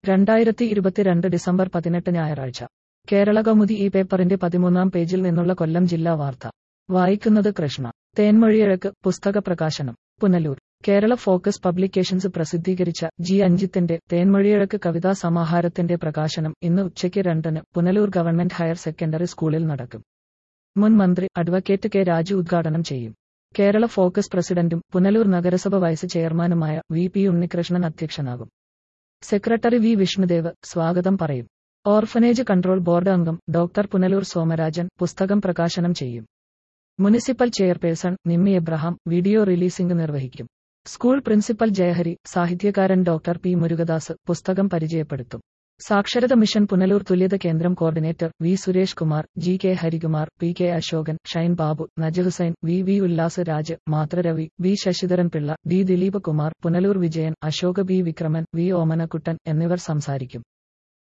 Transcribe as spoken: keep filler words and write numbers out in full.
രണ്ടായിരത്തി ഇരുപത്തിരണ്ട് ഡിസംബർ പതിനെട്ട് ഞായറാഴ്ച കേരളകൗമുദി ഈ പേപ്പറിന്റെ പതിമൂന്നാം പേജിൽ നിന്നുള്ള കൊല്ലം ജില്ലാ വാർത്ത വായിക്കുന്നത് കൃഷ്ണ. തേന്മൊഴിയഴക് പുസ്തക പ്രകാശനം പുനലൂർ. കേരള ഫോക്കസ് പബ്ലിക്കേഷൻസ് പ്രസിദ്ധീകരിച്ച ജി അഞ്ജിത്തിന്റെ തേന്മൊഴിയഴക് കവിതാ സമാഹാരത്തിന്റെ പ്രകാശനം ഇന്ന് ഉച്ചയ്ക്ക് രണ്ടിന് പുനലൂർ ഗവൺമെന്റ് ഹയർ സെക്കൻഡറി സ്കൂളിൽ നടക്കും. മുൻ മന്ത്രി അഡ്വക്കേറ്റ് കെ രാജു ഉദ്ഘാടനം ചെയ്യും. കേരള ഫോക്കസ് പ്രസിഡന്റും പുനലൂർ നഗരസഭ വൈസ് ചെയർമാനുമായ വി പി ഉണ്ണികൃഷ്ണൻ അധ്യക്ഷനാകും. സെക്രട്ടറി വി വിഷ്ണുദേവ് സ്വാഗതം പറയും. ഓർഫനേജ് കൺട്രോൾ ബോർഡ് അംഗം ഡോക്ടർ പുനലൂർ സോമരാജൻ പുസ്തകം പ്രകാശനം ചെയ്യും. Municipal chairperson Nimmi Abraham video releasing നിർവഹിക്കും. സ്കൂൾ പ്രിൻസിപ്പൽ ജയഹരി, സാഹിത്യകാരൻ ഡോക്ടർ പി മുരുകദാസ് പുസ്തകം പരിചയപ്പെടുത്തും. സാക്ഷരത മിഷൻ പുനലൂർ തുല്യത കേന്ദ്രം coordinator V Suresh Kumar, G K Harikumar, P K Ashokan, Shine Babu, Naj Hussain, V V Ullas Raj, Mathruravi, V Sasidharan Pillai, D Dilip Kumar, Punalur Vijayan, Ashok B Vikraman, V Omanakuttan എന്നിവർ സംസാരിക്കും.